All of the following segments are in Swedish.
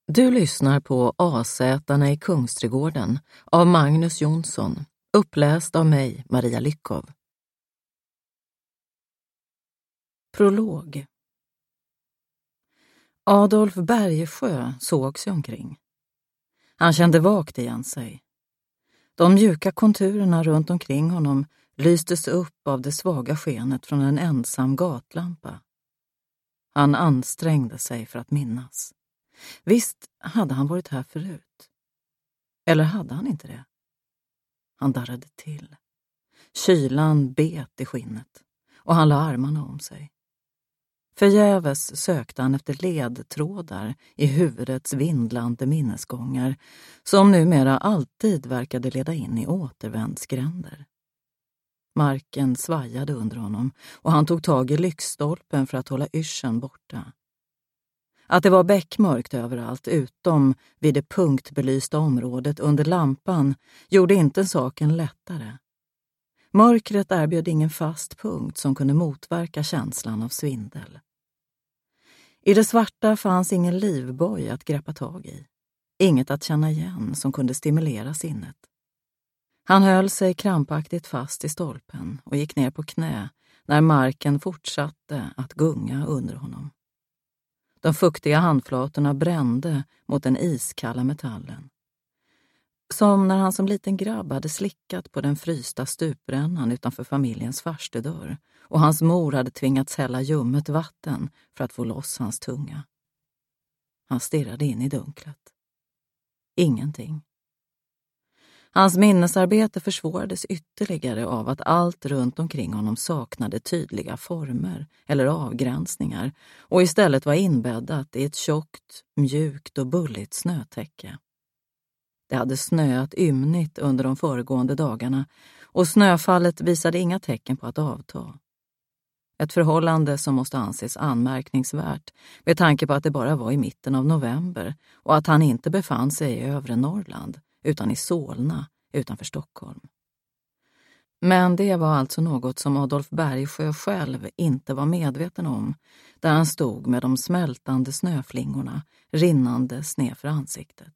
Du lyssnar på Asätarna i Kungsträdgården av Magnus Jonsson, uppläst av mig, Maria Lyckov. Prolog. Adolf Bergesjö såg sig omkring. Han kände vagt igen sig. De mjuka konturerna runt omkring honom lystes upp av det svaga skenet från en ensam gatlampa. Han ansträngde sig för att minnas. Visst hade han varit här förut. Eller hade han inte det? Han darrade till. Kylan bet i skinnet och han la armarna om sig. Förgäves sökte han efter ledtrådar i huvudets vindlande minnesgångar som numera alltid verkade leda in i återvändsgränder. Marken svajade under honom och han tog tag i lyktstolpen för att hålla yrseln borta. Att det var bäckmörkt överallt utom vid det punktbelysta området under lampan gjorde inte saken lättare. Mörkret erbjöd ingen fast punkt som kunde motverka känslan av svindel. I det svarta fanns ingen livboj att greppa tag i. Inget att känna igen som kunde stimulera sinnet. Han höll sig krampaktigt fast i stolpen och gick ner på knä när marken fortsatte att gunga under honom. De fuktiga handflatorna brände mot den iskalla metallen. Som när han som liten grabb hade slickat på den frysta stuprännan utanför familjens farstudörr och hans mor hade tvingats hälla ljummet vatten för att få loss hans tunga. Han stirrade in i dunklet. Ingenting. Hans minnesarbete försvårades ytterligare av att allt runt omkring honom saknade tydliga former eller avgränsningar och istället var inbäddat i ett tjockt, mjukt och bulligt snötäcke. Det hade snöat ymnigt under de föregående dagarna och snöfallet visade inga tecken på att avta. Ett förhållande som måste anses anmärkningsvärt med tanke på att det bara var i mitten av november och att han inte befann sig i övre Norrland utan i Solna utanför Stockholm. Men det var alltså något som Adolf Bergesjö själv inte var medveten om där han stod med de smältande snöflingorna rinnande snedför ansiktet.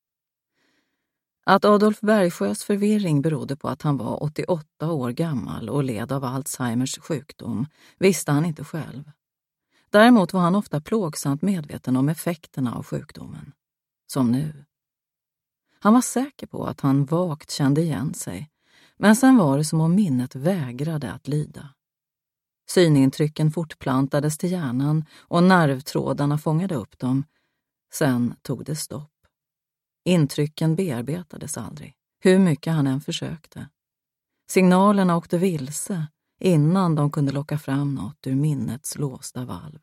Att Adolf Bergesjös förvirring berodde på att han var 88 år gammal och led av Alzheimers sjukdom visste han inte själv. Däremot var han ofta plågsamt medveten om effekterna av sjukdomen. Som nu. Han var säker på att han vagt kände igen sig, men sen var det som om minnet vägrade att lyda. Synintrycken fortplantades till hjärnan och nervtrådarna fångade upp dem. Sen tog det stopp. Intrycken bearbetades aldrig, hur mycket han än försökte. Signalerna åkte vilse innan de kunde locka fram något ur minnets låsta valv.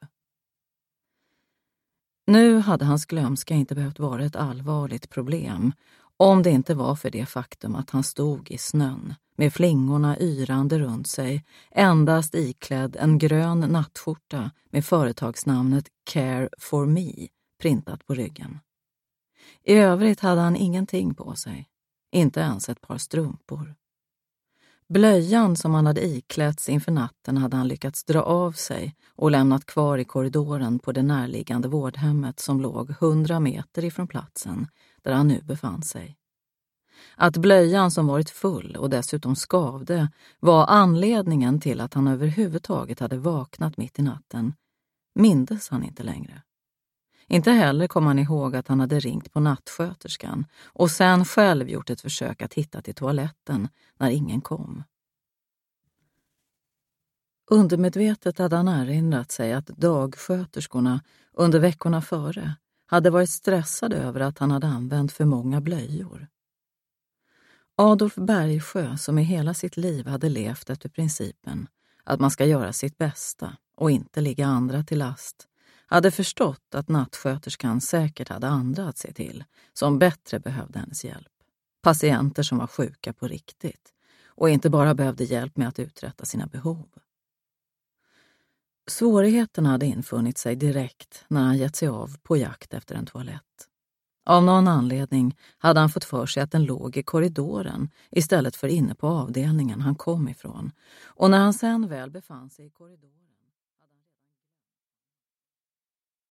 Nu hade hans glömska inte behövt vara ett allvarligt problem om det inte var för det faktum att han stod i snön med flingorna yrande runt sig, endast iklädd en grön nattskjorta med företagsnamnet Care for Me printat på ryggen. I övrigt hade han ingenting på sig, inte ens ett par strumpor. Blöjan som han hade iklätts inför natten hade han lyckats dra av sig och lämnat kvar i korridoren på det närliggande vårdhemmet som låg 100 meter ifrån platsen där han nu befann sig. Att blöjan som varit full och dessutom skavde var anledningen till att han överhuvudtaget hade vaknat mitt i natten mindes han inte längre. Inte heller kom han ihåg att han hade ringt på nattsköterskan och sen själv gjort ett försök att hitta till toaletten när ingen kom. Undermedvetet hade han erinrat sig att dagsköterskorna under veckorna före hade varit stressade över att han hade använt för många blöjor. Adolf Bergesjö, som i hela sitt liv hade levt efter principen att man ska göra sitt bästa och inte ligga andra till last, hade förstått att nattsköterskan säkert hade andra att se till som bättre behövde hennes hjälp. Patienter som var sjuka på riktigt och inte bara behövde hjälp med att uträtta sina behov. Svårigheterna hade infunnit sig direkt när han gett sig av på jakt efter en toalett. Av någon anledning hade han fått för sig att den låg i korridoren istället för inne på avdelningen han kom ifrån. Och när han sen väl befann sig i korridoren